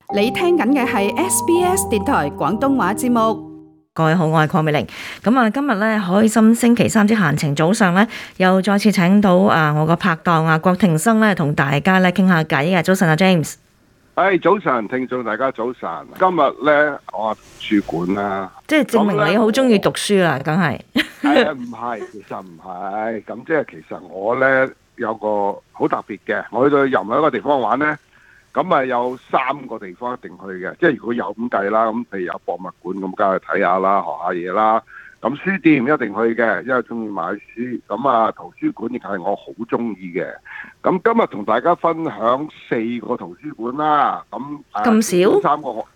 你聽緊嘅係 SBS 電台廣東話節目。 各位好，我係鄺美玲。咁啊，今日咧開心星期三之閒情早上咧，又再次請到我個拍檔郭庭生咧，同大家咧傾下偈嘅。早晨啊 James。 早晨，聽眾大家早晨。今日咧我圖書館啦， 即係證明你好中意讀書啦，梗係。 唔係，其實唔係。咁即係其實我咧有個好特別嘅，我去到任何一個地方玩咧。咁啊有3個地方一定去嘅，即係如果有咁計啦，咁譬如有博物館咁，梗係睇下啦，學下嘢啦。咁書店一定去嘅，因為中意買書。咁啊圖書館亦係我好中意嘅。咁今日同大家分享4個圖書館啦。咁少 3個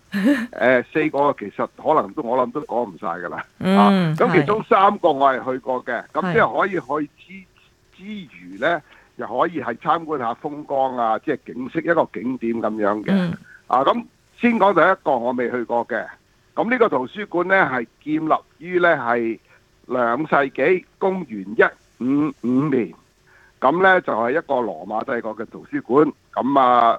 4個其實可能我諗都講唔晒㗎啦。咁其中3個我係去過嘅，咁即係可以去之餘咧。又可以係參觀下風光啊，即係景色一個景點咁樣嘅。咁先講第一個我未去過嘅。咁呢個圖書館呢係建立於呢係2世紀公元155年。咁呢就係一個羅馬帝國嘅圖書館。咁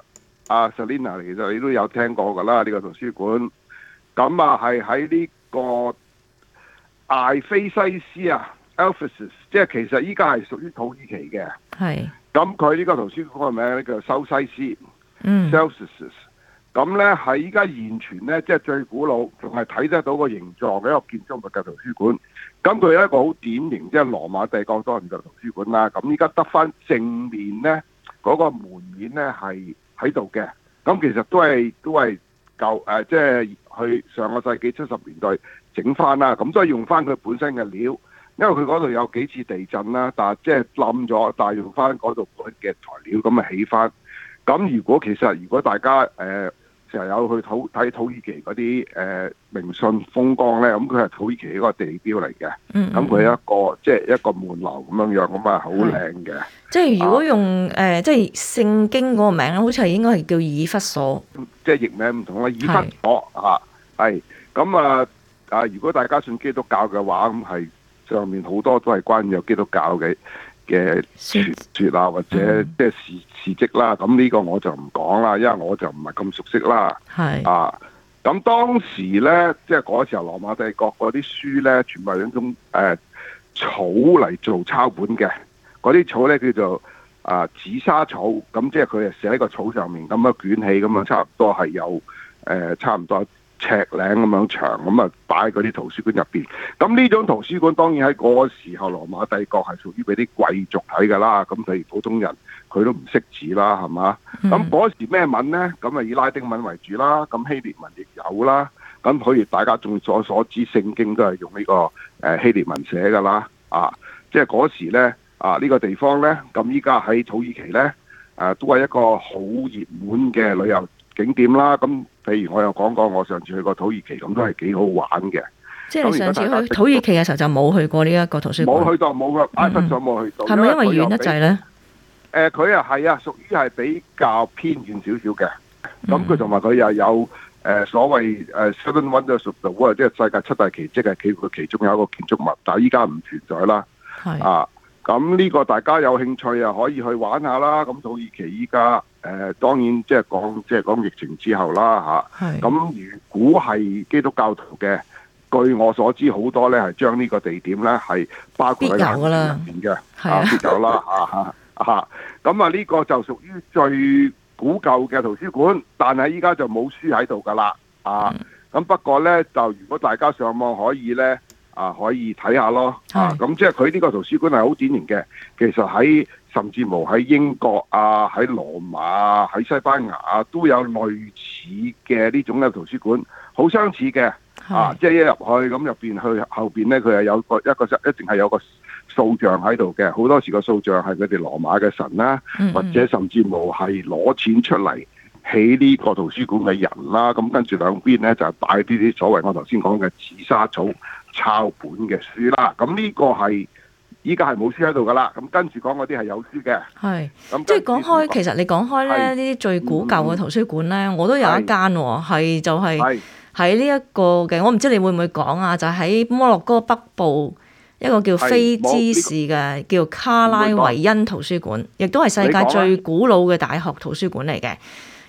Selina 其實你都有聽過㗎啦，呢個圖書館。咁係喺呢個艾菲西斯啊。Ephesus 即係其實依家係屬於土耳其嘅， 係。 咁佢呢個圖書館嘅名咧叫修西斯，Celsus。咁咧喺依家現存咧，即係最古老，仲係睇得到個形狀嘅一個建築物嘅圖書館。咁佢有一個好典型，即係羅馬帝國當年嘅圖書館啦。咁依家得翻正面咧，嗰個門面咧係喺度嘅。咁其實都係舊即係去上個世紀70年代整翻啦。咁都係用翻佢本身嘅料。因為佢嗰度有幾次地震啦，但係即係冧咗，但係用翻嗰度嘅材料咁啊起翻。咁如果大家成日有去睇土耳其嗰啲明信風光咧，咁佢係土耳其一個地標嚟嘅。咁佢一個即係一個門樓咁樣樣，咁啊好靚嘅。 即係如果用即係聖經嗰個名，好似係應該係叫以弗所。 即係譯名唔同啦，以弗所係咁如果大家信基督教嘅話，咁係。上面好多都係關於有基督教嘅傳說啊，或者即係事蹟啦。咁呢個我就唔講啦，因為我就唔係咁熟悉啦。 係咁當時咧，即係嗰時候羅馬帝國嗰啲書咧，全部係一種草嚟做抄本嘅。嗰啲草咧叫做紫砂草，咁即係佢係寫喺個草上面，咁樣捲起，咁啊差唔多係有差唔多尺零咁樣長，咁啊擺喺嗰啲圖書館入邊。咁呢種圖書館當然喺嗰個時候，羅馬帝國係屬於俾啲貴族睇㗎啦。咁譬如普通人佢都唔識字啦，係嘛？咁嗰時咩文呢？咁啊以拉丁文為主啦。咁希臘文亦有啦。咁好似大家眾所知，聖經都係用呢個希臘文寫㗎啦。即係嗰時呢呢個地方呢，咁依家喺土耳其呢，都係一個好熱門嘅旅遊景點啦。咁譬如我有講過，我上次去過土耳其，咁都係幾好玩嘅。 即係你上次去土耳其嘅時候就冇去過呢一個圖書館。 冇去到，冇嘅，埃弗所冇去到。 係咪因為遠得滯咧？ 佢係屬於係比較偏遠少少嘅。咁佢同埋佢又有所謂Seven Wonders of the World，即係世界7大奇蹟嘅其中有一個建築物，但係依家唔存在啦。咁呢個大家有興趣啊，可以去玩下啦。咁土耳其依家當然即係講疫情之後啦咁如果係基督教徒嘅，據我所知好多咧係將呢個地點咧係包括喺入邊嘅，必有啦咁呢個就屬於最古舊嘅圖書館，但係依家就冇書喺度噶啦咁不過咧就如果大家上網可以咧可以睇下咯咁即係佢呢個圖書館係好典型嘅。其實甚至乎喺英國喺羅馬喺西班牙都有類似嘅呢種嘅圖書館，好相似嘅即係一入去咁入邊去後邊咧，佢係有一定係有個塑像喺度嘅。好多時個塑像係佢哋羅馬嘅神啦，或者甚至乎係攞錢出嚟起呢個圖書館嘅人啦。咁跟住兩邊咧就係擺啲所謂我頭先講嘅紫砂草抄本嘅書啦。咁呢個係依家係冇書喺度噶啦。咁跟住講嗰啲係有書嘅。咁即係講開，其實你講開咧呢啲最古舊嘅圖書館咧，我都有一間喎，就係喺呢一個嘅，我唔知你會唔會講啊？就喺摩洛哥北部一個叫菲茲市嘅叫卡拉維恩圖書館，亦都係世界最古老嘅大學圖書館嚟嘅。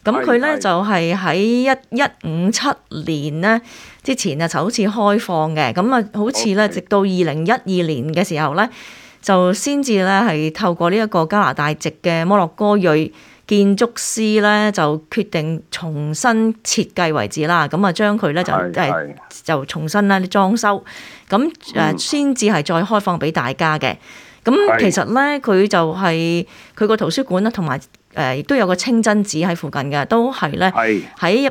咁佢咧就係喺1157年咧之前啊，就好似開放嘅。咁啊，好似咧直到2012年嘅時候咧，就先至咧係透過呢一個加拿大籍嘅摩洛哥裔建築師咧，就決定重新設計為止啦。咁啊，將佢咧就重新咧裝修，咁先至係再開放俾大家嘅。咁其實咧，佢就係佢個圖書館啦，同埋亦都有個清真寺喺附近嘅，都係咧喺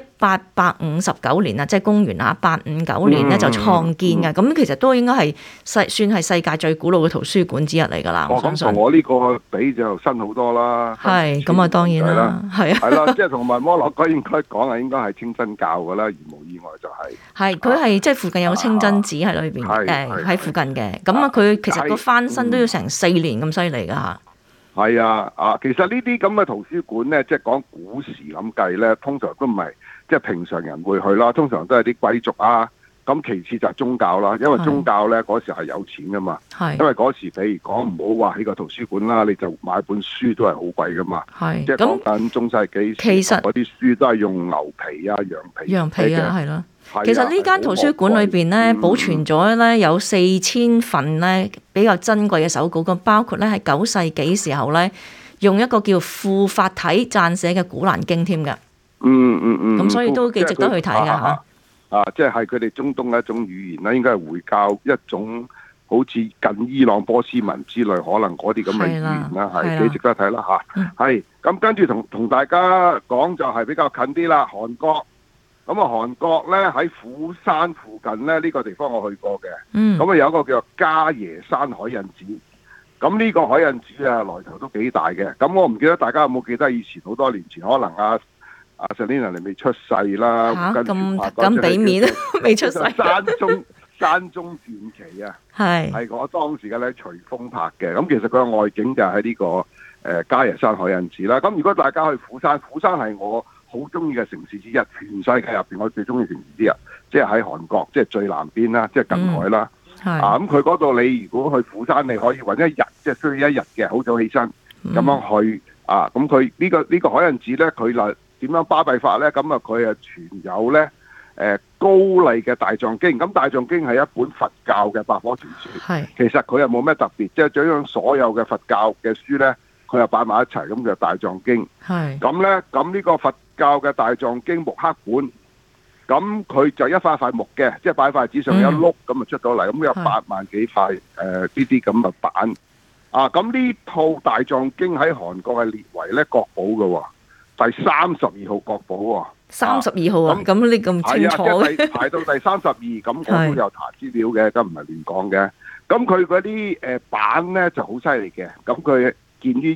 1859年啊，即係公元859年咧就創建嘅。咁其實都應該係算係世界最古老嘅圖書館之一嚟㗎啦。我相信同我呢個比就新好多啦。 係咁啊，當然啦，係啊， 係啦，即係同埋摩洛哥應該講係應該係清真教㗎啦，如無意外就係。係佢係即係附近有清真寺喺裏邊，喺附近嘅。咁啊，佢其實個翻新都要成4年咁犀利㗎嚇。 係啊，其實呢啲咁嘅圖書館咧，即係講古時咁計咧，通常都唔係即係平常人會去啦，通常都係啲貴族啊。咁其次就係宗教啦，因為宗教咧嗰時係有錢噶嘛。因為嗰時譬如講唔好話喺個圖書館啦，你就買本書都係好貴噶嘛。即係講緊中世紀，其實嗰啲書都係用牛皮啊、羊皮啊， 係咯。其實呢間圖書館裏邊咧，保存咗咧有4000份咧比較珍貴嘅手稿，咁包括咧係9世紀時候咧用一個叫庫法體撰寫嘅古蘭經添㗎。咁所以都幾值得去睇㗎嚇。 即係佢哋中東嘅一種語言啦，應該係回教一種好似近伊朗波斯文之類，可能嗰啲咁嘅語言啦，係幾值得睇啦嚇。係咁跟住同大家講就係比較近啲啦，韓國。咁啊，韓國咧喺釜山附近咧呢個地方我去過嘅。咁啊有一個叫做加耶山海印寺。咁呢個海印寺啊來頭都幾大嘅。咁我唔記得大家有冇記得以前好多年前可能阿 Selina 你未出世啦， 咁俾面未出世。 山中傳奇啊，係我當時嘅咧隨風拍嘅。咁其實佢嘅外景就喺呢個加耶山海印寺啦。咁如果大家去釜山係我好中意嘅城市之一，全世界入邊我最中意城市之一，即係喺韓國，即係最南邊啦，即係近海啦。咁佢嗰度你如果去釜山，你可以揾一日，即係需要一日嘅，好早起身咁樣去。咁佢呢個海印寺咧，佢嗱點樣巴閉法咧？咁啊，佢存有咧高麗嘅大藏經。咁大藏經係一本佛教嘅百科全書。其實佢又冇咩特別，即係將所有嘅佛教嘅書咧，佢又擺埋一齊，咁就大藏經。咁咧，咁呢個佛教嘅大藏經木刻本，咁佢就一塊木嘅，即係擺塊紙上有一碌咁啊出到嚟，咁有8萬幾塊呢啲咁嘅板。咁呢套大藏經喺韓國係列為咧國寶嘅，第32號國寶喎。 32號啊？咁你咁清楚嘅？ 排到第32，咁我都有查資料嘅，咁唔係亂講嘅。咁佢嗰啲板咧就好犀利嘅，咁佢建於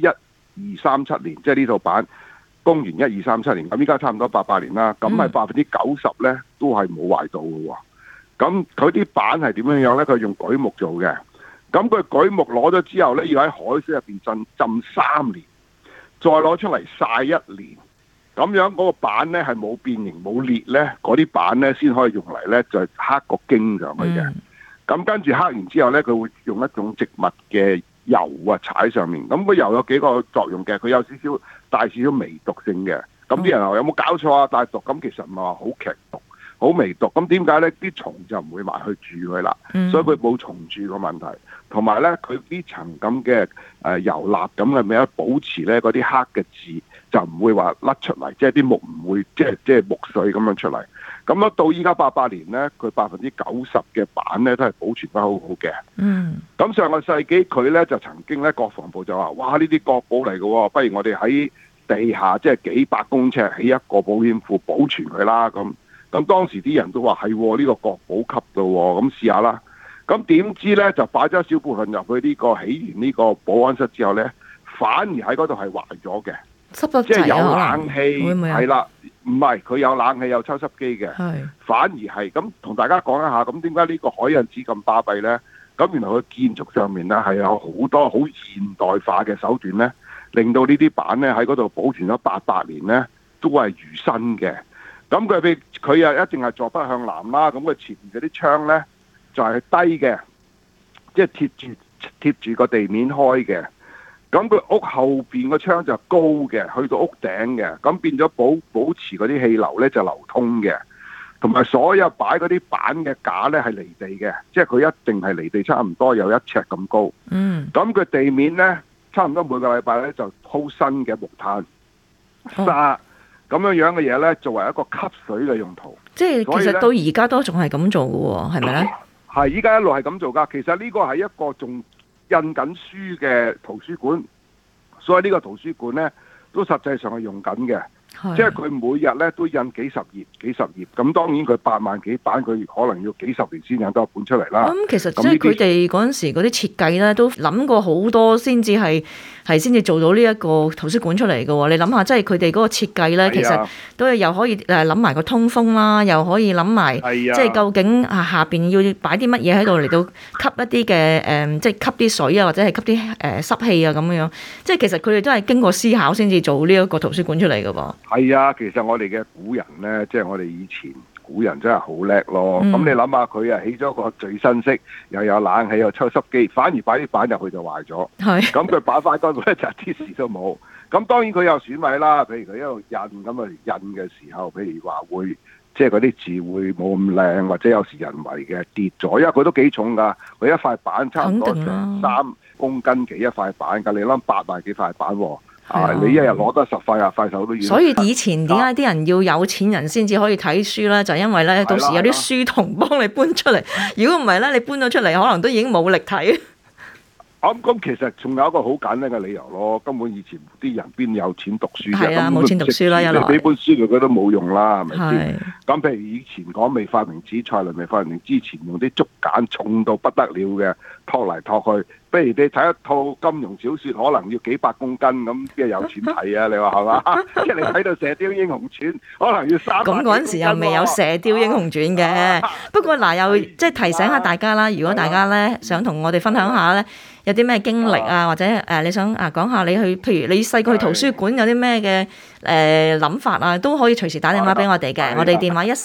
1237年，即係呢套板公元1237年，咁依家差唔多88年啦，咁係90%咧都係冇壞到嘅喎。咁佢啲板係點樣樣咧？佢用櫸木做嘅，咁佢櫸木攞咗之後咧，要喺海水入邊浸3年，再攞出嚟曬1年，咁樣嗰個板咧係冇變形冇裂咧，嗰啲板咧先可以用嚟咧就刻個經上去嘅。咁跟住刻完之後咧，佢會用一種植物嘅油踩上面，咁個油有幾個作用嘅，佢有帶少少微毒性嘅。咁啲人話有冇搞錯啊？帶毒？咁其實唔係話好劇毒，好微毒。咁點解咧？啲蟲就唔會埋去住佢啦，所以佢冇蟲蛀個問題。同埋咧，佢呢層咁嘅油蠟咁嘅咩保持咧嗰啲黑嘅字就唔會話甩出嚟，即係啲木唔會即係木碎咁樣出嚟。咁啊，到依家88年咧，佢90%嘅板咧都係保存得好好嘅。咁上個世紀佢咧就曾經咧國防部就話：哇，呢啲國寶嚟嘅喎，不如我哋喺地下即係幾百公尺起一個保險庫保存佢啦。咁當時啲人都話係呢個國寶級嘅喎，咁試下啦。咁點知咧就擺咗一小部分入去呢個起完呢個保安室之後咧，反而喺嗰度係壞咗嘅。即係有冷氣，係啦，唔係佢有冷氣有抽濕機嘅，反而係咁同大家講一下，咁點解呢個海印寺咁巴閉咧？咁原來佢建築上面咧係有好多好現代化嘅手段咧，令到呢啲板咧喺嗰度保存咗800年咧，都係如新嘅。咁佢又一定係坐北向南啦，咁佢前面嗰啲窗咧就係低嘅，即係貼住個地面開嘅。 咁佢屋後邊個窗就高嘅，去到屋頂嘅，咁變咗保持嗰啲氣流咧就流通嘅，同埋所有擺嗰啲板嘅架咧係離地嘅，即係佢一定係離地差唔多有1尺咁高。咁佢地面咧差唔多每個禮拜咧就鋪新嘅木炭沙咁樣嘅嘢咧，作為一個吸水嘅用途。 即係其實到而家都仲係咁做嘅喎，係咪咧？ 係，依家一路係咁做㗎。其實呢個係一個仲印緊書嘅圖書館，所以呢個圖書館咧都實際上係用緊嘅。即係佢每日咧都印幾十頁，咁當然佢8萬幾版，佢可能要幾十年先印得一本出嚟啦。咁其實即係佢哋嗰陣時嗰啲設計咧，都諗過好多先至先至做到呢一個圖書館出嚟嘅喎。你諗下，即係佢哋嗰個設計咧，其實都係又可以諗埋個通風啦，又可以諗埋即係究竟下邊要擺啲乜嘢喺度嚟到吸一啲嘅即係吸啲水啊，或者係吸啲濕氣啊咁樣。即係其實佢哋都係經過思考先至做呢一個圖書館出嚟嘅喎。 係啊，其實我哋嘅古人咧，即係我哋以前古人真係好叻咯。咁你諗下，佢起咗個最新式，又有冷氣又抽濕機，反而擺啲板入去就壞咗。咁佢擺翻嗰度咧就啲事都冇。咁當然佢有損毀啦，譬如佢一路印咁啊，印嘅時候，譬如話會即係嗰啲字會冇咁靚，或者有時人為嘅跌咗，因為佢都幾重㗎。佢一塊板差唔多成3公斤幾一塊板㗎，你諗8萬幾塊板喎。你一日攞得10塊20塊手都要。所以以前點解啲人要有錢人先至可以睇書咧？就係因為咧，到時有啲書童幫你搬出嚟。如果唔係咧，你搬咗出嚟，可能都已經冇力睇。 咁其實仲有一個好簡單嘅理由咯，根本以前啲人邊有錢讀書啫？ 冇錢讀書啦，一來你俾本書佢都冇用啦，係咪先？咁譬如以前講未發明紫菜輪未發明之前，用啲竹簡重到不得了嘅，拖嚟拖去。譬如你睇一套金庸小說，可能要幾百公斤咁，邊有錢睇啊？你話係嘛？即係你睇到《射雕英雄傳》，可能要300。咁嗰陣時又未有《射雕英雄傳》嘅。不過又即係提醒下大家啦，如果大家咧想同我哋分享下咧，有啲咩經歷啊，或者你想講下你去，譬如你細個去圖書館有啲咩嘅諗法啊，都可以隨時打電話俾我哋嘅。我哋電話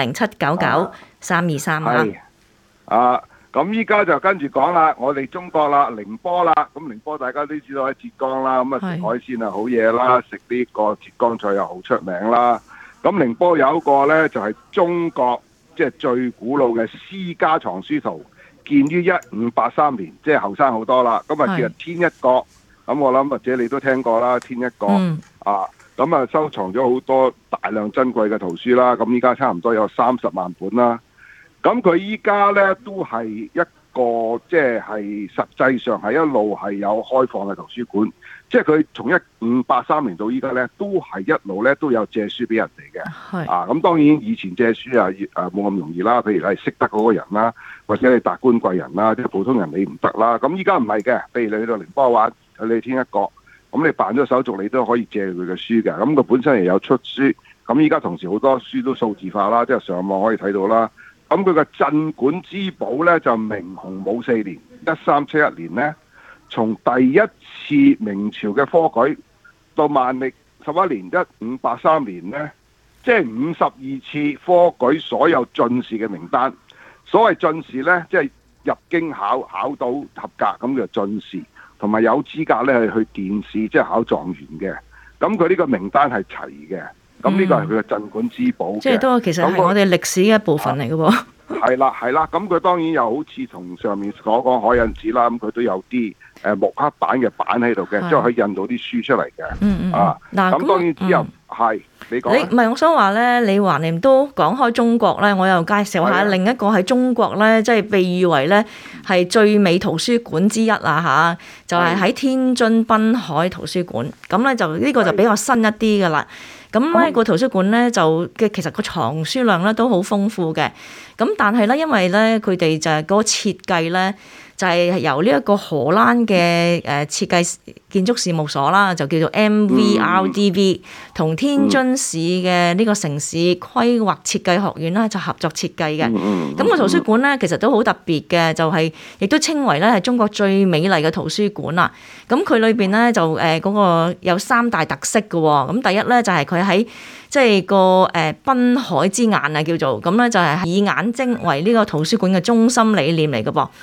1300-799-323 啊。咁依家就跟住講啦，我哋中國啦，寧波啦，咁寧波大家都知道喺浙江啦，咁啊食海鮮啊好嘢啦，食呢個浙江菜又好出名啦。咁寧波有一個呢，就係中國即係最古老嘅私家藏書圖，建於1583年，即係後生好多啦。咁啊叫做天一閣，咁我諗或者你都聽過啦，天一閣啊，咁啊收藏咗好多大量珍貴嘅圖書啦。咁依家差唔多有30萬本啦。咁佢依家咧都係一個即係實際上係一路係有開放嘅圖書館，即係佢從1583年到依家咧都係一路咧都有借書俾人哋嘅。咁當然以前借書冇咁容易啦，譬如你係識得嗰個人啦，或者你達官貴人啦，即係普通人你唔得啦。咁依家唔係嘅，譬如你去到寧波玩，你天一閣，咁你辦咗手續，你都可以借佢嘅書嘅。咁佢本身又有出書，咁依家同時好多書都數字化啦，即係上網可以睇到啦。咁佢嘅鎮館之寶咧就明洪武4年1371年咧，從第一次明朝嘅科舉到萬曆11年1583年咧，即係52次科舉所有進士嘅名單。所謂進士咧，即係入京考到合格咁就進士，同埋有資格咧係去殿試，即係考狀元嘅。咁佢呢個名單係齊嘅。咁呢個係佢嘅鎮館之寶嘅， 即係都其實係我哋歷史嘅一部分嚟嘅喎。 係啦，咁佢當然又好似同上面所講海印紙啦，咁佢都有啲木刻版嘅版喺度嘅，即係可以印到啲書出嚟嘅。咁當然之後係你講。 唔係我想話咧，你橫掂都講開中國咧，我又介紹下另一個喺中國咧，即係被譽為咧係最美圖書館之一啊嚇，就係喺天津濱海圖書館。咁咧就呢個就比較新一啲嘅啦。咁呢個圖書館咧其實個藏書量咧都好豐富嘅，咁但係咧因為咧佢哋就係嗰個設計咧就係由呢一個荷蘭嘅設計建築事務所啦，就叫做 MVRDV 同天津市嘅呢個城市規劃設計學院啦就合作設計嘅。咁個圖書館咧其實都好特別嘅，就係亦都稱為咧係中國最美麗嘅圖書館啦。咁佢裏邊咧就嗰個有3大特色嘅喎。咁第一咧就係佢喺即係個濱海之眼啊叫做，咁咧就係以眼睛為呢個圖書館嘅中心理念嚟嘅噃。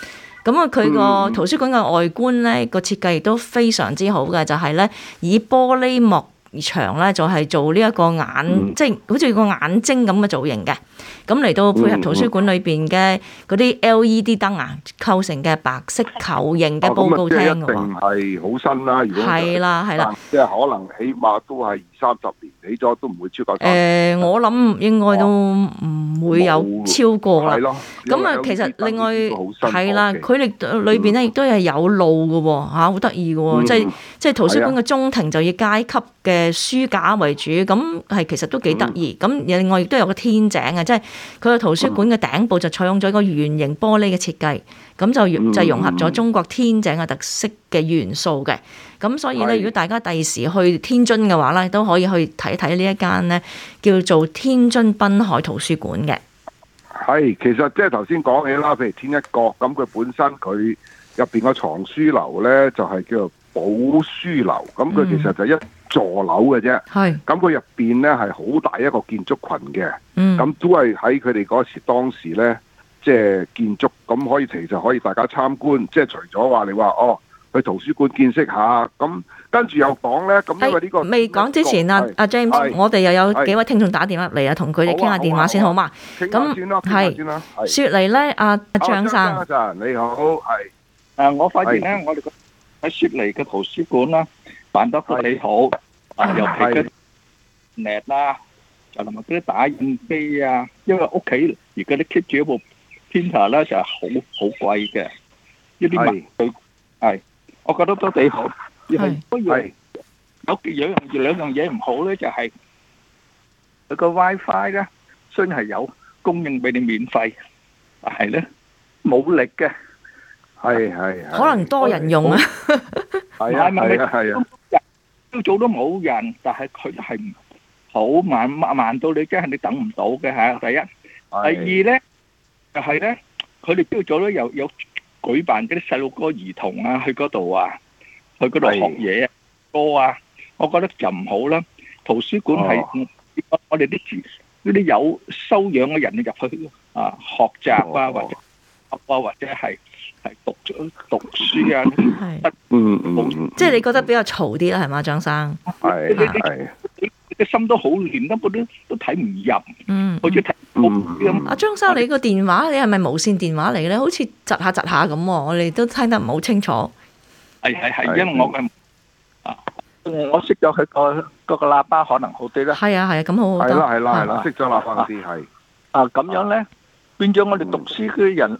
咁啊，佢個圖書館嘅外觀咧，個設計亦都非常之好嘅，就係咧以玻璃幕牆咧就係做呢一個眼，即係好似個眼睛咁嘅造型嘅。咁嚟到配合圖書館裏邊嘅嗰啲 LED 燈啊，構成嘅白色球形嘅報告廳嘅喎。 一定係好新啦，如果係啦， 即係可能起碼都係20-30年起咗，都唔會超過。 我諗應該都唔會有超過啦。咁啊，其實另外係啦，佢哋裏邊咧亦都係有路嘅喎，嚇好得意嘅喎，即係圖書館嘅中庭就以階級嘅書架為主，咁係其實都幾得意。咁另外亦都有個天井嘅，即係佢個圖書館嘅頂部就採用咗一個圓形玻璃嘅設計，咁就融合咗中國天井嘅特色嘅元素嘅。咁所以咧，如果大家第時去天津嘅話咧，都可以去睇睇呢一間咧叫做天津濱海圖書館嘅。 係，其實即係頭先講起啦，譬如天一閣咁，佢本身佢入邊個藏書樓咧就係叫做寶書樓，咁佢其實就一座樓嘅啫。係，咁佢入邊咧係好大一個建築群嘅。咁都係喺佢哋嗰時當時咧，即係建築咁可以其實可以大家參觀，即係除咗話你話去圖書館見識下，咁跟住又講咧，咁因為呢個未講之前啊，James，我哋又有幾位聽眾打電話嚟啊，同佢哋傾下電話先好嘛？咁係雪梨咧，阿張生， 你好，係我發現咧，我哋喺雪梨嘅圖書館啦，辦得都幾好，尤其嘅net啦，就同埋嗰啲打印機啊，因為屋企而家都 keep 住一部 printer 咧，就係好貴嘅，呢啲文具係。我覺得都幾好，而係不如有兩樣嘢唔好咧，就係佢個 WiFi 咧，雖然係有供應俾你免費，但係咧冇力嘅， 係可能多人用啊， 係啊， 朝早都冇人，但係佢係好慢到你真係你等唔到嘅嚇。第一，第二咧就係咧，佢哋朝早咧有舉辦嗰啲細路哥兒童啊，去嗰度啊，去嗰度學嘢歌啊，我覺得就唔好啦。圖書館係我哋啲有修養嘅人入去啊，學習啊，或者係讀書啊， 即係你覺得比較嘈啲啦，係嘛，張生？ 係你心都好亂，根本都睇唔入。好似睇阿張生，你個電話你係咪無線電話嚟嘅咧？好似窒下咁，我哋都聽得唔好清楚。 係，因為我熄咗佢個喇叭，可能好啲啦。 係啊，咁好好多。 係啦，熄咗喇叭先係。 咁樣咧，變咗我哋讀書嘅人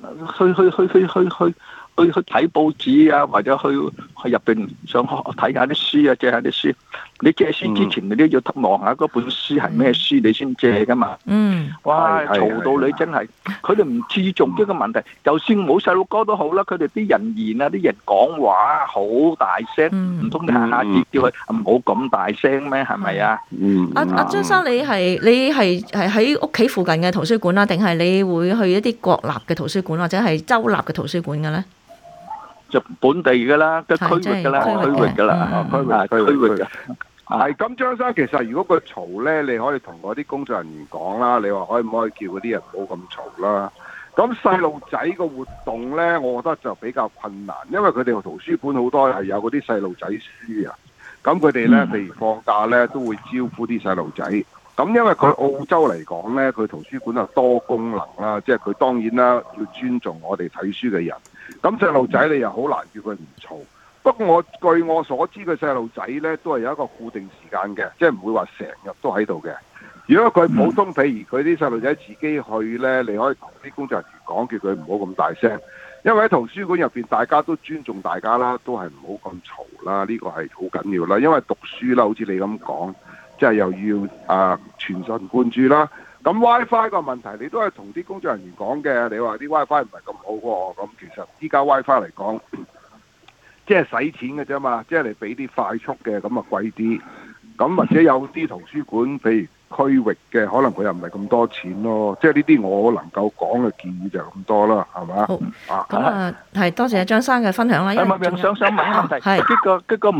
去睇報紙啊，或者去入邊想睇下啲書啊，借下啲書。你借書之前，你都要望下嗰本書係咩書，你先借噶嘛。哇，嘈到你真係，佢哋唔注重呢個問題。就算冇細路哥都好啦，佢哋啲人言啊，啲人講話好大聲，唔通你下次叫佢唔好咁大聲咩？係咪啊？ 阿張生，你係喺屋企附近嘅圖書館啦，定係你會去一啲國立嘅圖書館或者係州立嘅圖書館嘅咧？ 就本地噶啦，個區域噶啦，區域噶啦，區域嘅。 係咁，張生，其實如果佢嘈咧，你可以同嗰啲工作人員講啦，你話可唔可以叫嗰啲人唔好咁嘈啦？咁細路仔個活動咧，我覺得就比較困難，因為佢哋圖書館好多係有嗰啲細路仔書啊。咁佢哋咧，譬如放假咧，都會招呼啲細路仔。咁因為佢澳洲嚟講咧，佢圖書館係多功能啦，即係佢當然啦要尊重我哋睇書嘅人。咁細路仔你又好難叫佢唔嘈。不過據我所知嘅細路仔咧，都係有一個固定時間嘅，即係唔會話成日都喺度嘅。如果佢普通，譬如佢啲細路仔自己去咧，你可以同啲工作人員講，叫佢唔好咁大聲。因為喺圖書館入邊，大家都尊重大家啦，都係唔好咁嘈啦，呢個係好緊要啦。因為讀書啦，好似你咁講，即係又要全神貫注啦。咁 WiFi 個問題，你都係同啲工作人員講嘅。你話啲 WiFi 唔係咁好喎，咁其實依家 WiFi 嚟講，即係使錢嘅啫嘛，即係你俾啲快速嘅，咁啊貴啲。咁或者有啲圖書館，譬如區域嘅，可能佢又唔係咁多錢咯。即係呢啲我能夠講嘅建議就咁多啦，係嘛？ 好，咁係多謝張生嘅分享啦。 想問一問題，係呢個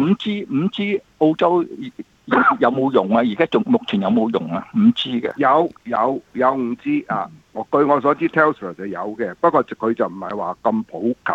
5G 澳洲有冇用啊？而家目前有冇用啊？5G 嘅有 5G 啊！據我所知 Telstra 就有嘅，不過佢就唔係話咁普及。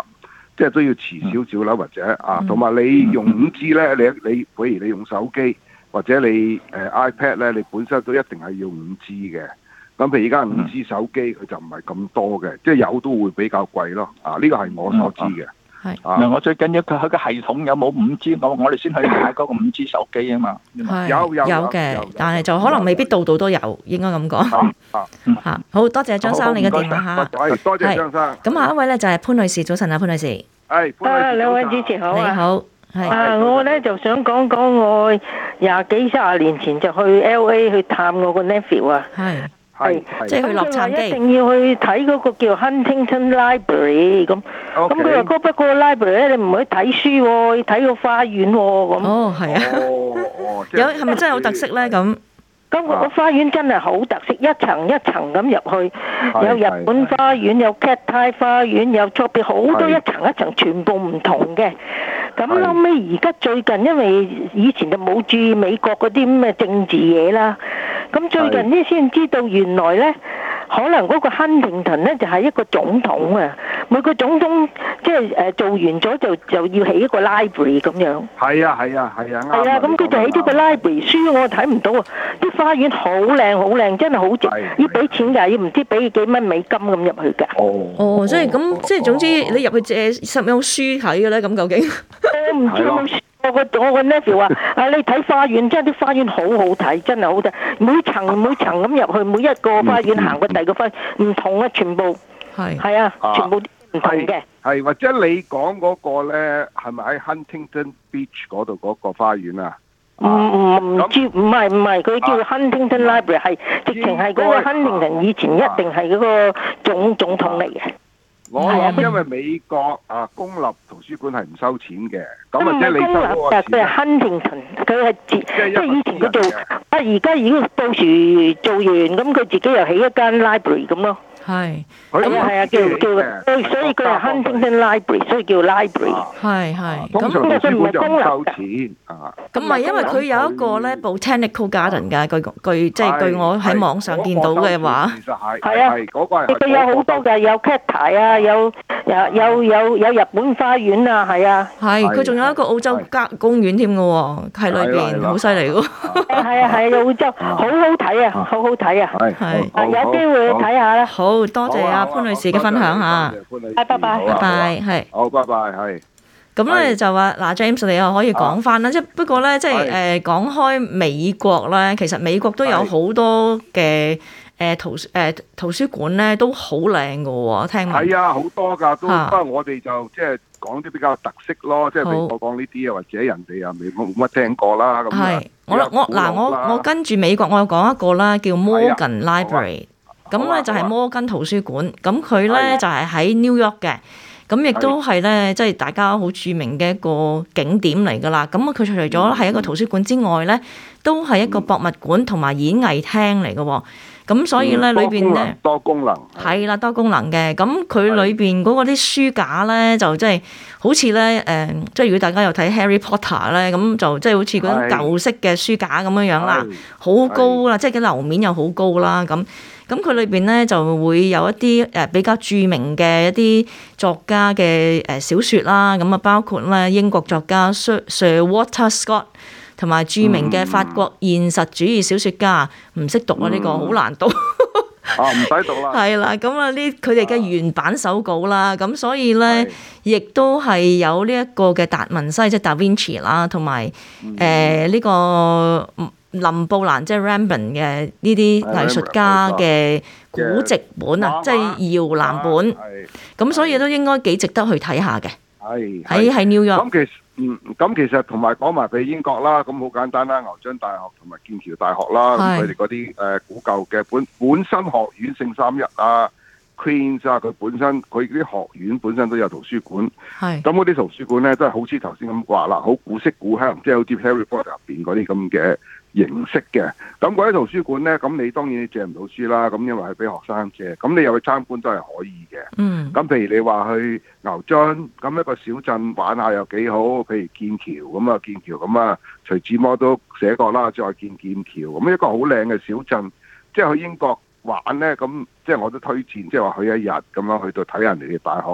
即係都要遲少少啦，或者同埋你用5G 咧，你比如你用手機或者你iPad 咧，你本身都一定係要5G 嘅。咁譬如而家5G 手機佢就唔係咁多嘅，即係有都會比較貴咯。呢個係我所知嘅。 嗱，我最緊要佢個系統有冇5G，我哋先去買嗰個5G 手機啊嘛。 有嘅，但係就可能未必度度都有，應該咁講。好多謝張生你嘅電話嚇。 多謝張生。 咁下一位咧就係潘女士，早晨啊，潘女士。 兩位主持好啊。 你好。 我咧就想講我20幾30年前就去 LA 去探我個 nephew 啊。 即係去洛杉磯， 一定要去睇嗰個叫 Huntington Library 咁。咁佢話不過 library 咧，你唔可以睇書喎，要睇個花園喎咁。 哦，係啊。係咪真係有特色咧？咁個花園真係好特色，一層一層咁入去，有日本花園，有 cat eye 花園，有左邊好多一層一層，全部唔同嘅。咁後尾而家最近，因為以前就冇注意美國嗰啲咁嘅政治嘢啦，咁最近呢先知道原來呢，可能嗰個亨廷頓呢就係一個總統啊，每個總統即係做完咗就要起一個 library 咁樣。係啊，咁佢就起咗個 library，書我睇唔到啊，啲花園好靚好靚，真係好值，要俾錢㗎，要唔知俾幾蚊美金咁入去㗎。 哦，所以咁即係總之你入去借實有書睇嘅咧，咁究竟？ 我唔知有冇書。我個 nephew 話：你睇花園，真係啲花園好好睇，真係好睇。每層咁入去，每一個花園行過第二個花園唔同啊，全部係啊，全部唔同嘅。 係或者你講嗰個咧，係咪喺 Huntington Beach 嗰度嗰個花園啊？ 唔知，唔係，佢叫 Huntington Library，係直情係嗰個 Huntington 以前一定係嗰個總統嚟嘅。 我諗因為美國公立圖書館係唔收錢嘅，咁或者你收嗰個錢。佢係 Huntington， 佢係即係以前佢做，而家已經到時做完，咁佢自己又起一間 library 咁咯。 係， 叫，所以佢係 Huntington Library，所以叫 library。 係。 通常圖書館就唔收錢。 咁咪因為佢有一個咧 botanical garden 㗎，據我喺網上見到嘅話。 其實係啊，嗰個係。 佢有好多㗎，有 cat eye 啊，有日本花園啊，係啊。 係，佢仲有一個澳洲公園添㗎喎，喺裏邊好犀利喎。 係澳洲，好好睇啊，好好睇啊。係。有機會去睇下啦。 好多謝阿潘女士嘅分享嚇。 拜拜。 係。 好，拜拜，係。 咁咧就話嗱 James 你又可以講翻啦，不過咧即係講開美國咧，其實美國都有好多嘅圖書館咧都好靚㗎喎，聽聞。係啊，好多㗎，都不過我哋就即係講啲比較特色咯，即係譬如我講呢啲啊，或者人哋啊冇乜聽過啦咁樣。 我跟住美國，我有講一個啦，叫 Morgan Library。咁咧就係摩根圖書館，咁佢咧就係喺 New York 嘅，咁亦都係咧即係大家好著名嘅一個景點嚟㗎啦。咁佢除咗係一個圖書館之外咧，都係一個博物館同埋演藝廳嚟嘅喎。咁所以咧裏邊咧多功能係啦，多功能嘅。咁佢裏邊嗰個啲書架咧就即係好似咧即係如果大家有睇 Harry Potter 咧，咁就即係好似嗰種舊式嘅書架咁樣樣啦，好高啦，即係個樓面又好高啦咁。咁佢裏邊咧就會有一啲比較著名嘅一啲作家嘅小説啦，咁啊包括咧英國作家 Sir Walter Scott，同埋著名嘅法國現實主義小説家，唔識讀啊呢個好難讀。 唔使讀啦。係啦，咁啊呢佢哋嘅原版手稿啦，咁所以咧亦都係有呢一個嘅達文西即係 Da Vinci 啦，同埋呢個林布蘭即係 Rembrandt 嘅呢啲藝術家嘅古籍本啊，即係搖籃本，咁所以都應該幾值得去睇下嘅。喺 New York。 咁其實同埋講埋譬如英國啦，咁好簡單啦，牛津大學同埋劍橋大學啦，咁佢哋嗰啲古舊嘅本身學院聖三一啊、Queen's 啊，佢啲學院本身都有圖書館。咁嗰啲圖書館咧都係好似頭先咁話啦，好古色古香，即係好似 Harry Potter 入邊嗰啲咁嘅形式嘅。咁嗰啲圖書館咧，咁你當然你借唔到書啦，咁因為係俾學生借，咁你又去參觀都係可以嘅。咁譬如你話去牛津，咁一個小鎮玩下又幾好，譬如劍橋咁啊，劍橋咁啊，徐志摩都寫過啦，再見劍橋咁一個好靚嘅小鎮，即係去英國玩咧，咁即係我都推薦，即係話去一日咁樣去到睇人哋嘅大學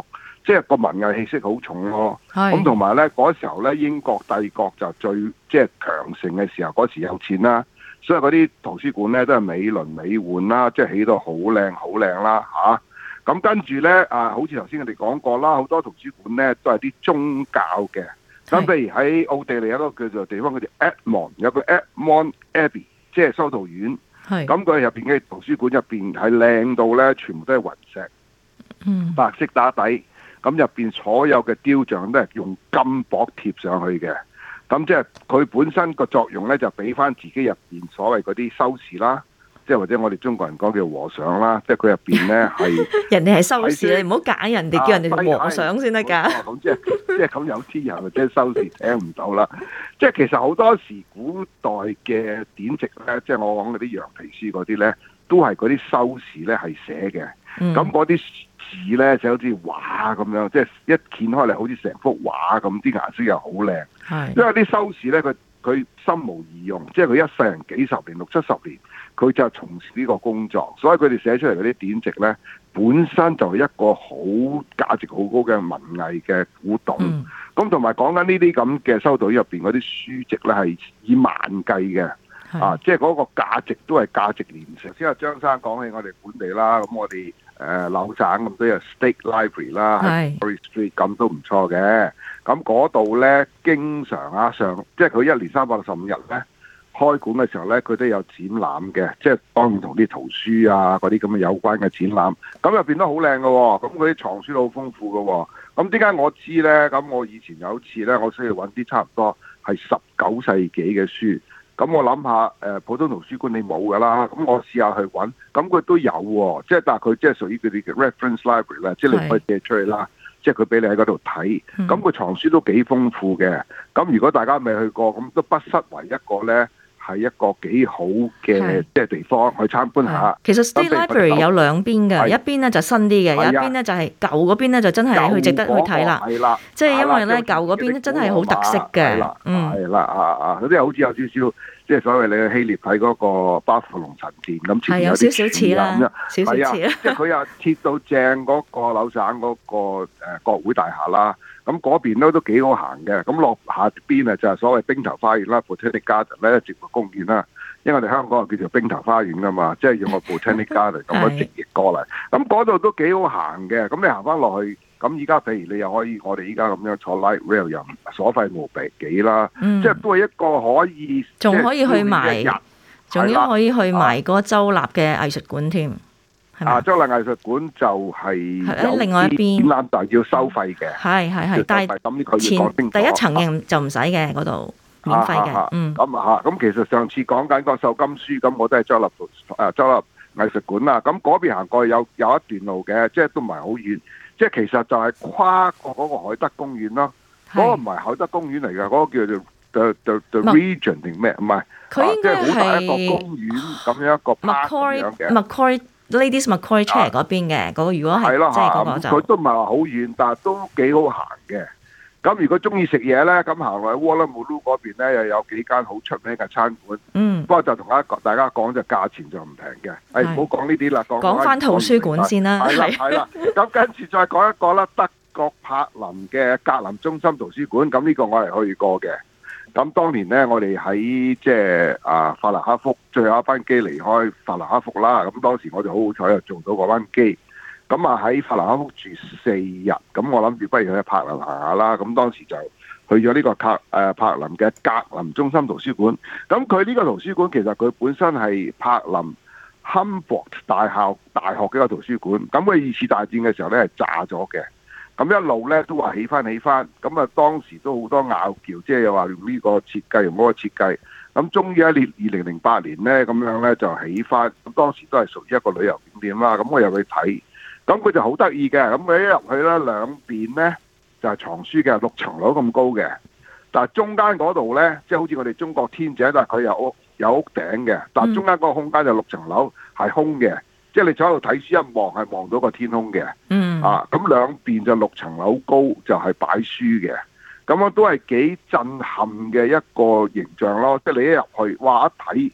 即係個文藝氣息好重咯。咁同埋咧嗰時候咧，英國帝國就最即係強盛嘅時候，嗰時有錢啦，所以嗰啲圖書館咧都係美輪美奐啦，即係起到好靚好靚啦嚇。咁跟住咧好似頭先我哋講過啦，好多圖書館咧都係啲宗教嘅。咁譬如喺奧地利有一個叫做地方叫做 Edmond， 有個 Edmond Abbey， 即係修道院。咁佢入邊嘅圖書館入邊係靚到咧，全部都係雲石，白色打底。咁入邊所有嘅雕像都係用金箔貼上去嘅。咁即係佢本身個作用咧，就俾翻自己入邊所謂嗰啲修士啦。即係或者我哋中國人講叫和尚啦，即係佢入邊咧係人哋係修士，你唔好揀人哋，叫人哋和尚先得㗎。 咁即係咁有啲人或者修士聽唔到啦。即係其實好多時古代嘅典籍咧，即係我講嗰啲羊皮書嗰啲咧，都係嗰啲修士咧係寫嘅。咁嗰啲字咧就好似畫咁樣，即係一掀開嚟好似成幅畫咁，啲顏色又好靚。因為啲修士咧，佢心無二用，即係佢一世人幾十年、60-70年，佢就從事呢個工作，所以佢哋寫出嚟嗰啲典籍咧，本身就係一個好價值好高嘅文藝嘅古董。咁同埋講緊呢啲咁嘅修道院入邊嗰啲書籍咧，係以萬計嘅，即係嗰個價值都係價值連城。先阿張生講起我哋本地啦，咁我哋紐省咁都有 State Library 啦，喺 Victoria Street 咁都唔錯嘅。咁嗰度咧，經常即係佢1年365日咧，開館嘅時候咧，佢都有展覽嘅，即係當然同啲圖書嗰啲咁嘅有關嘅展覽。咁入邊都好靚嘅，咁佢啲藏書都好豐富嘅。咁點解我知咧？咁我以前有一次咧，我需要揾啲差唔多係19世紀嘅書。咁我諗下普通圖書館你冇㗎啦。咁我試下去揾，咁佢都有喎。即係但係佢即係屬於佢哋嘅 reference library 啦，即係你可以借出去啦。即係佢俾你喺嗰度睇，咁佢藏書都幾豐富嘅。咁如果大家未去過，咁都不失為一個咧係一個幾好嘅即係地方去參觀下。 其實 State Library 有兩邊嘅，一邊咧就新啲嘅，有一邊咧就係舊嗰邊咧就真係去值得去睇啦。係啦，即係因為咧舊嗰邊真係好特色嘅。 係啦，嗰啲好似有少少。即係所謂你去希臘睇嗰個巴庫隆神殿咁， 係有少少似啦，少少似啦。 即係佢又貼到正嗰個紐省嗰個國會大廈啦。咁嗰邊都幾好行嘅。咁落下邊就係所謂冰頭花園啦 ，Botanic Garden 咧，植物公園啦。因為我哋香港叫做冰頭花園噶嘛，即係用個 Botanic Garden 咁樣直譯過嚟。咁嗰度都幾好行嘅。咁你行翻落去。咁而家譬如你又可以，我哋依家咁樣坐 light rail 又所費無幾啦，即係都係一個可以， 仲可以去埋，仲要可以去埋嗰州立嘅藝術館添，係咪？ 州立藝術館就係喺另外一邊， 展覽就要收費嘅， 係，但係咁呢個要講清楚。 第一層就唔使嘅，嗰度免費嘅。 咁其實上次講緊個壽金書，咁我都係州立藝術館啦。咁嗰邊行過去有一段路嘅，即係都唔係好遠。即係其實就係跨過嗰個海德公園咯，嗰個唔係海德公園嚟㗎，嗰個叫做 The Region 定咩？唔係， 佢應該係好大一個公園咁樣一個 park 咁樣嘅。 Macquarie Ladies Macquarie Chair 嗰邊嘅嗰個，如果係即係嗰個就佢都唔係話好遠，但係都幾好行嘅。咁如果中意食嘢咧，咁行落去 Woolloomooloo 嗰邊咧，又有幾間好出名嘅餐館。不過就同大家講就價錢就唔平嘅。唔好講呢啲啦， 講翻圖書館先啦。 係啦。咁跟住再講一個啦，德國柏林嘅格林中心圖書館。咁呢個我係去過嘅。咁當年咧，我哋喺即係法蘭克福最後一班機離開法蘭克福啦。咁當時我就好好彩，就做到嗰班機。咁喺法蘭克福住4日，咁我諗住不如去柏林行下啦。咁當時就去咗呢個柏林嘅格林中心圖書館。咁佢呢個圖書館其實佢本身係柏林 Humboldt 大學嘅一個圖書館。咁佢2次大戰嘅時候咧係炸咗嘅。咁一路咧都話起翻。咁啊當時都好多拗撬，即係又話用呢個設計用嗰個設計。咁終於喺2008年咧咁樣咧就起翻。咁當時都係屬於一個旅遊景點啦。咁我又去睇。咁佢就好得意嘅，咁佢一入去咧，兩邊咧就係藏書嘅，6層樓咁高嘅。但係中間嗰度咧，即係好似我哋中國天井，但係佢有屋頂嘅。但係中間嗰個空間就6層樓係空嘅，即係你坐喺度睇書一望係望到個天空嘅。咁兩邊就6層樓高，就係擺書嘅。咁都係幾震撼嘅一個形象咯。即係你一入去，哇！一睇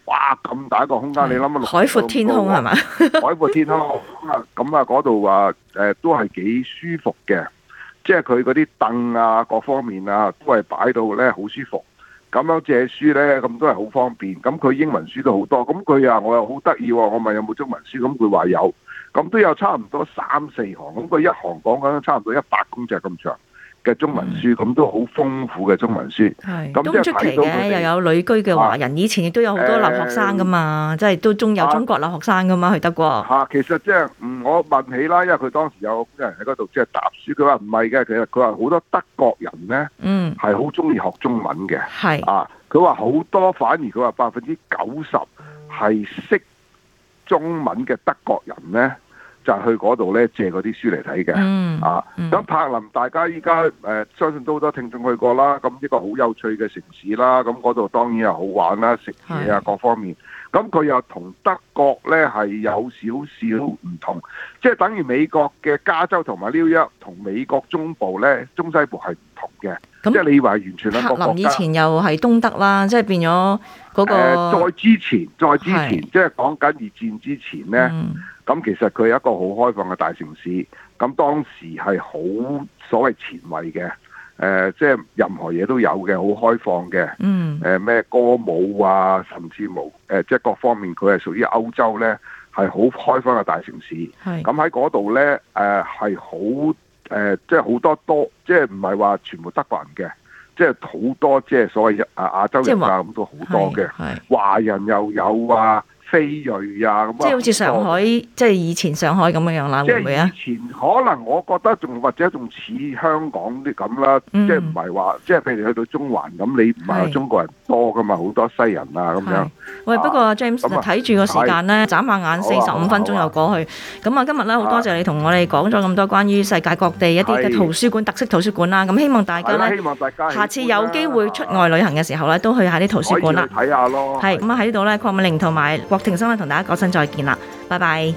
哇咁大一個空間，你諗下海闊天空係嘛？ 海闊天空咁啊，嗰度話都係幾舒服嘅，即係佢嗰啲凳啊各方面啊都係擺到咧好舒服。咁樣借書咧，咁都係好方便。咁佢英文書都好多。咁佢啊，我又好得意喎。我問有冇中文書，咁佢話有。咁都有差唔多3-4行。咁佢一行講緊差唔多100公尺咁長嘅中文書，咁都好豐富嘅中文書。 係。 咁都唔出奇嘅，又有旅居嘅華人。以前亦都有好多留學生噶嘛，即係都有中國留學生噶嘛，去德國。 其實即係我問起啦，因為佢當時有個人喺嗰度即係答書，佢話唔係嘅，其實佢話好多德國人咧，係好中意學中文嘅。係。佢話好多，反而佢話90%係識中文嘅德國人咧，就係去嗰度咧借嗰啲書嚟睇嘅。咁柏林大家依家相信都好多聽眾去過啦，咁一個好有趣嘅城市啦，咁嗰度當然係好玩啦，食嘢啊各方面。咁佢又同德國咧係有少少唔同，即係等於美國嘅加州同埋紐約同美國中部咧中西部係唔同嘅。即係你以為完全兩個國家。柏林以前又係東德啦，即係變咗嗰個。再之前， 即係講緊2戰之前咧，咁其實佢係一個好開放嘅大城市。咁當時係好所謂前衛嘅，即係任何嘢都有嘅，好開放嘅。咩歌舞啊，甚至無即係各方面，佢係屬於歐洲咧，係好開放嘅大城市。咁喺嗰度咧，係好。即係好多，即係唔係話全部德國人嘅，即係好多即係所謂亞洲人啊咁都好多嘅，華人又有啊，非裔啊咁。即係好似上海，即係以前上海咁樣啦，會唔會啊？ 以前可能我覺得或者仲似香港啲咁啦，即係唔係話即係譬如去到中環咁，你唔係有中國人多噶嘛，好多西人啊咁樣。 喂，不過 James 睇住個時間咧，眨下眼45分鐘又過去。咁啊，今日咧好多謝你同我哋講咗咁多關於世界各地一啲嘅圖書館、特色圖書館啦。咁希望大家咧，下次有機會出外旅行嘅時候咧，都去下啲圖書館啦。 睇下咯。 係咁啊，喺呢度咧，鄺美玲同埋郭庭生咧，同大家講聲再見啦，拜拜。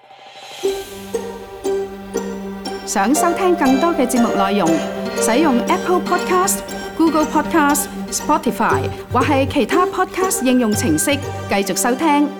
想收聽更多嘅節目內容，使用 Apple Podcast、Google Podcast、Spotify 或係其他 Podcast 應用程式繼續收聽。